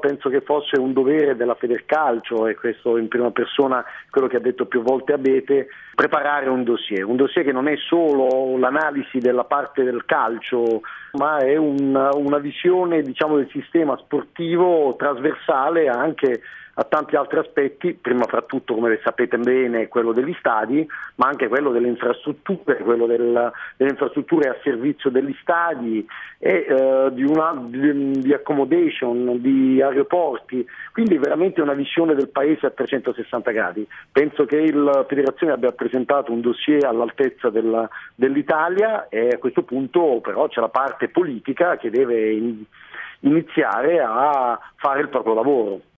penso che fosse un dovere della Federcalcio, e questo in prima persona quello che ha detto più volte Abete, preparare un dossier che non è solo l'analisi della parte del calcio, ma è una visione, diciamo, del sistema sportivo trasversale anche a tanti altri aspetti, prima fra tutto, come sapete bene, quello degli stadi, ma anche quello delle infrastrutture, quello delle infrastrutture a servizio degli stadi e di accommodation, di aeroporti, quindi veramente una visione del paese a 360 gradi. Penso che la federazione abbia presentato un dossier all'altezza dell'Italia, e a questo punto però c'è la parte politica che deve iniziare a fare il proprio lavoro.